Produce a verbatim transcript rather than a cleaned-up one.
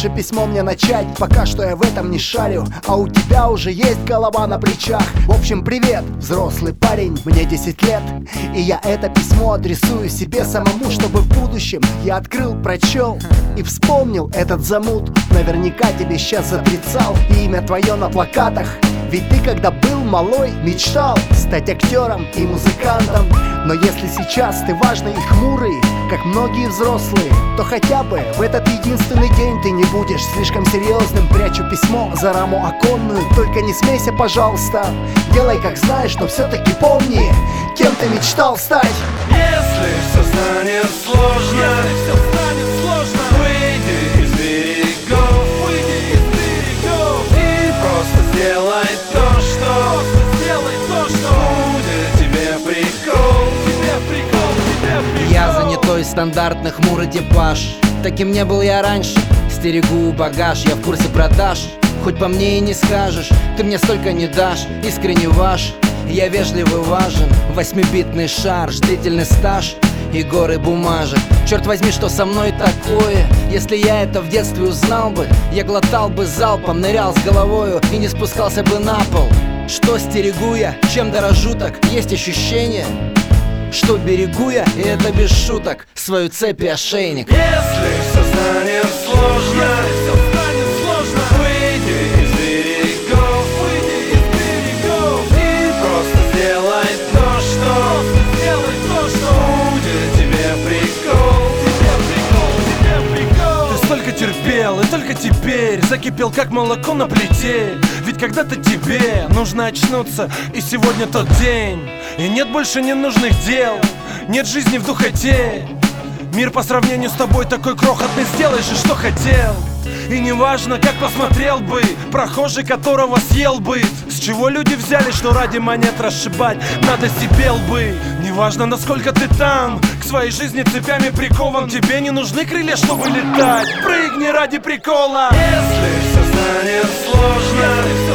лучше письмо мне начать. Пока что я в этом не шарю, а у тебя уже есть голова на плечах. В общем, привет, взрослый парень, мне десять лет, и я это письмо адресую себе самому, чтобы в будущем я открыл, прочел и вспомнил этот замут. Наверняка тебе сейчас затрицал и имя твое на плакатах. Ведь ты, когда был малой, мечтал стать актером и музыкантом. Но если сейчас ты важный и хмурый, как многие взрослые, то хотя бы в этот единственный день ты не будешь слишком серьезным. Прячу письмо за раму оконную, только не смейся, пожалуйста. Делай как знаешь, но все-таки помни, кем ты мечтал стать. Если все станет сложно, если все станет сложно, выйди из берегов, выйди из берегов и просто сделай то, что, просто сделай то, что будет тебе прикол, тебе прикол, тебе прикол. Я занятой, стандартный хмурый типаж. Таким не был я раньше. Стерегу багаж, я в курсе продаж. Хоть по мне и не скажешь, ты мне столько не дашь. Искренне ваш, я вежливый, важен. Восьмибитный шар, длительный стаж и горы бумажек. Черт возьми, что со мной такое? Если я это в детстве узнал бы, я глотал бы залпом, нырял с головою и не спускался бы на пол. Что стерегу я, чем дорожу так? Есть ощущение, что берегу я, и это без шуток, свою цепь и ошейник. Если все станет сложно, если все станет сложно, выйди из берегов, выйди из берегов и просто сделай то, что, просто сделай то, что будет тебе прикол, тебе прикол, тебе прикол. Ты столько терпел, и только теперь закипел, как молоко на плите. Ведь когда-то тебе нужно очнуться, и сегодня тот день. И нет больше ненужных дел, нет жизни в духоте. Мир по сравнению с тобой такой крохотный, сделай же, что хотел. И неважно, как посмотрел бы прохожий, которого съел бы. С чего люди взяли, что ради монет расшибать надо себе лбы. Неважно, насколько ты там, к своей жизни цепями прикован. Тебе не нужны крылья, чтобы летать, прыгни ради прикола. Если все станет сложно, если все